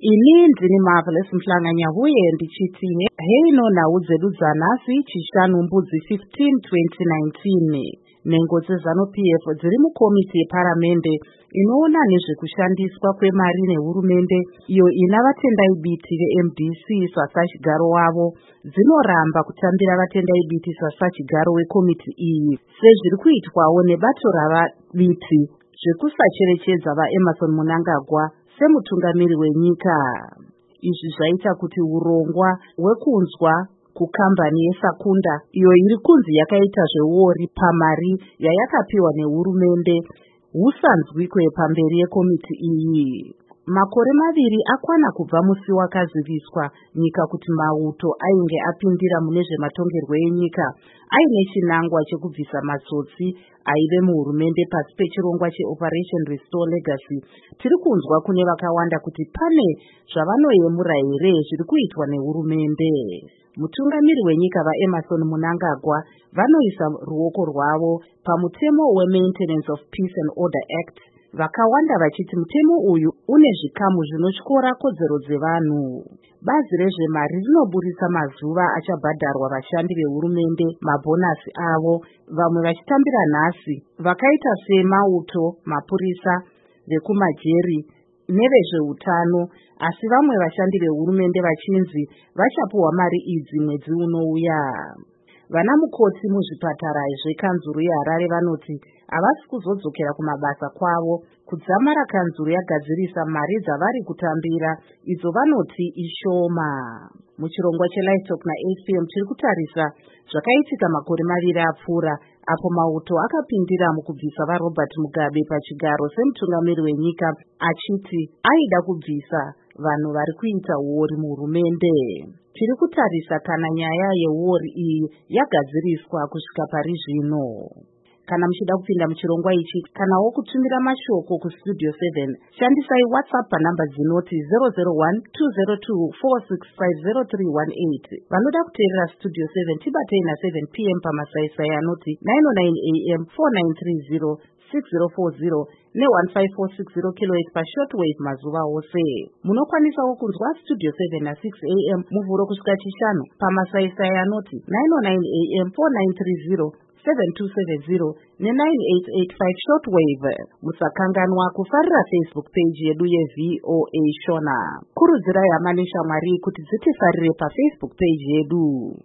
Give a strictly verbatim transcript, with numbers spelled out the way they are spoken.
Ini ndini Marvelous Mhlanganya huye ndichiti heino nhau dzedu dzanhasi chishanu mbudzi fifteen twenty nineteen. Nhengo dzeZANU-P F dziri mukomiti yeparamende inoona nezvekushandiswa kwemari nehurumende iyo ina vatendai biti ve-M D C sasachigaro wavo dzinoramba kutambira vatendai biti sasachigaro wekomiti iyi sezviri kuitwawo nebato ravabiti zvekusacherechedza vaEmmerson Mnangagwa semutungamiri wenyika. Izvi zvaita kuti urongwa hwekunzwa kukambani yeSakunda iyo iri kunzi yakaita zveuori pamari yayakapiwa nehurumende husanzwikwe pamberi yekomiti iyi. Makore maviri akwana kubva musi wakaziviswa nyika kuti mauto ainge apindira mune zvematongerwo enyika aine chinangwa chekubvisa matsotsi aive muhurumende pasi pechirongwa cheOperation Restore Legacy. Tiri kunzwa kune vakawanda kuti pane zvavanoyemura here zviri kuitwa nehurumende. Mutungamiri wenyika vaEmmerson Mnangagwa vanoisa ruoko rwavo pamutemo weMaintenance of Peace and Order Act, vakawanda vachiti mutemo uyu une zvikamu zvinotyora kodzero dzevanhu. Bazi rezvemari rinoburitsa mazuva achabhadharwa vashandi vehurumende mabhonasi avo, vamwe vachitambira nhasi vakaita semauto, mapurisa, vekumajeri nevezveutano, asi vamwe vashandi vehurumende vachinzi vachapuwa mari idzi mwedzi unouya. Vana mukoti muzvipatara zvekanzuru yeHarare vanoti havasi kuzodzokera kumabasa kwavo kudzamara kanzuru yagadzirisa mari dzavari kutambira idzo vanoti ishoma. Muchirongwa cheLivestock naH P M tiri kutarisa zvakaitika makore maviri apfuura apo mauto akapindira mukubvisa vaRobert Mugabe pachigaro semutungamiri wenyika achiti aida kubvisa vanhu vari kuita uori muhurumende. Tiri kutarisa kana nyaya yeuori iyi yagadziriswa kusvika pari zvino. Kana muchida kupinda muchirongwa ichi kanawo kutumira mashoko kustudio seven, shandisai WhatsApp panhamba dzinoti zero zero one two zero two four six five zero three one eight. Vanoda kuteerera Studio seven tibatei na seven p m pamasaisai anoti nine oh nine a m four nine three zero six zero four zero ne one five four six zero kilohertz pashortwave mazuva ose. Munokwanisawo kunzwa Studio seven na six a m muvhuro kusvika chishanu pamasaisai anoti nine oh nine a m four nine three zero seven two seven zero ne nine eight eight five shortwave. Musakanganwa kufarira Facebook page yedu yeV O A Shona. Kurudzirai hama neshamwari kuti dzitifarire paFacebook page yedu.